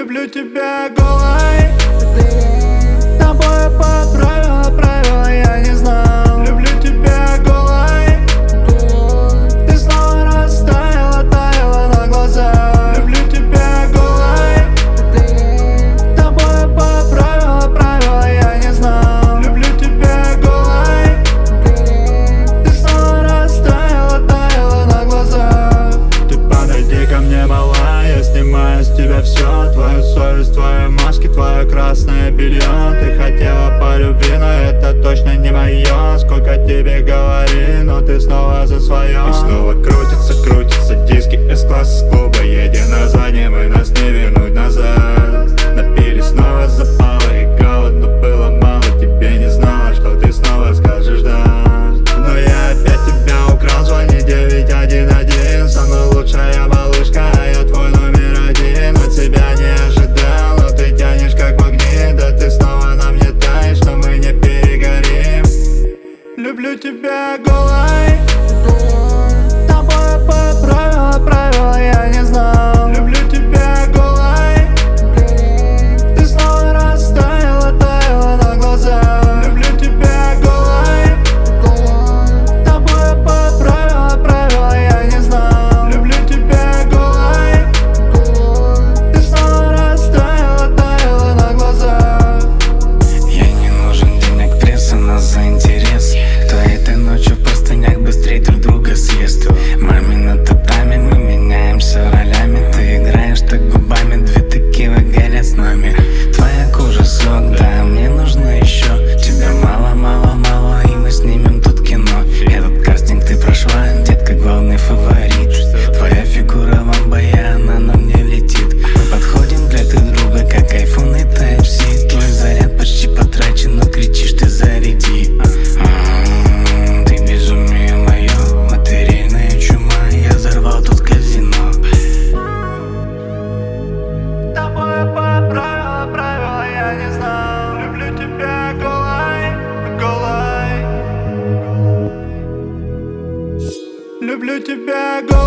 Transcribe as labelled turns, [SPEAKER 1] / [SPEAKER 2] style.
[SPEAKER 1] Люблю тебя голой. Тобой по правила я не знал. Люблю тебя голой. Ты снова растаяла, таяла на глазах. Люблю тебя голой. Тобой по правила я не знал. Люблю тебя голой. Ты снова растаяла, таяла на глазах. Ты подойди ко мне, малая, я снимаю с тебя все. Твою совесть, твои маски, твое красное белье. Ты хотела по любви, но это точно не мое. Сколько тебе говори, но ты снова за свое. И снова крутятся диски С-класса с клуба. Едем на заднем, и нас не вернуть назад. Напились, снова запало и голодно было мало. Тебе не знала, что ты снова скажешь да. Но я опять тебя украл, звони 911. Со мной лучшая малышка, а я твой номер один. От тебя не ожидал, но ты тянешь как магнит. Да ты снова на мне таешь, но мы не перегорим. Люблю тебя голой. Тобой по правила я не знал. Люблю тебя голой. Ты снова растаяла, таяла на глазах. Люблю тебя голой. Тобой по правила я не знал. Люблю тебя голой. Ты снова растаяла, таяла на глазах.
[SPEAKER 2] Я не нужен денег, пресса нас за интерес. Кто этой ночью в простынях быстрее друг друга съест. Мамина татами, мы меняемся ролями. Ты играешь так губами, две текилы горят с нами. Твоя кожа сок, да, мне нужно еще. Тебя мало, и мы снимем тут кино. Этот кастинг ты прошла, детка, главный фаворит. Твоя фигура в амбая, она на мне летит. Мы подходим для друг друга, как iPhone и Type-C. Твой заряд почти потрачен, но кричишь, ты заряди. Ты безумие мое, материальная чума. Я взорвал тут казино.
[SPEAKER 1] Тобой по правила я не знал. Люблю тебя голой. Люблю тебя голой.